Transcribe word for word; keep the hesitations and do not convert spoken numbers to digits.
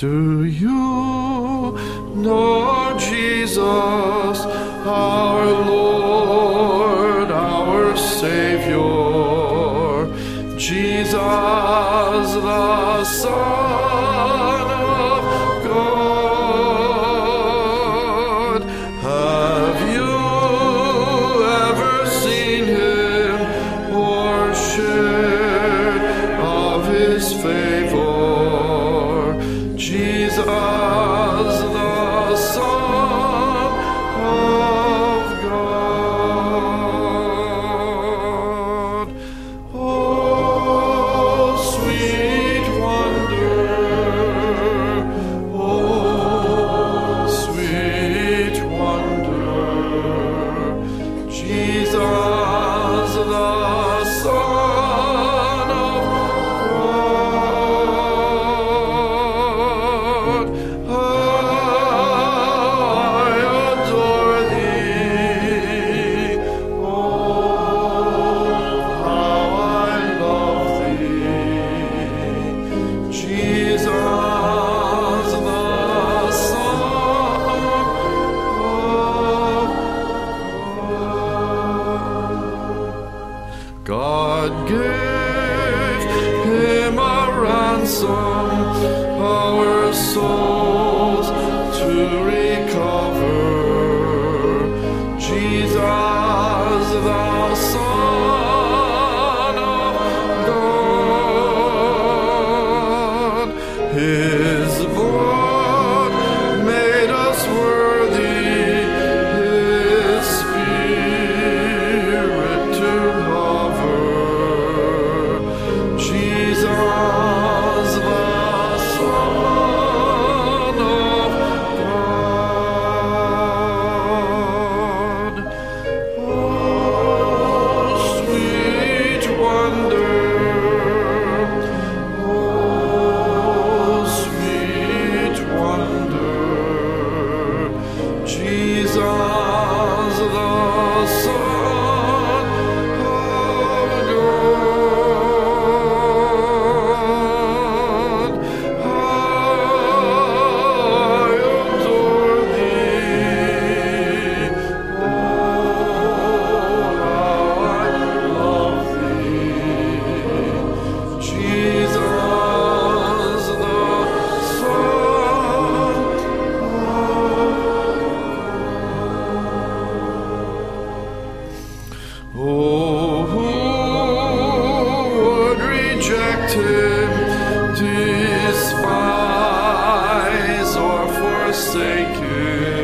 Do you know Jesus, our Lord, our Savior, Jesus the Son of God? Have you ever seen him or shared of his favor? Jesus the Son of God. Oh, sweet wonder, oh, sweet wonder, Jesus the Son of God. I adore thee, oh, how I love thee, Jesus the Son of God. God gave him a ransom, our souls to recover. Jesus the Son of God. His blood made us worthy, his spirit to hover. Jesus the Son of God. Oh, sweet wonder, oh, sweet wonder, Jesus the Son of God. I adore thee, oh, how I love thee, Jesus the Son of God. Oh, who would reject him, despise or forsake him?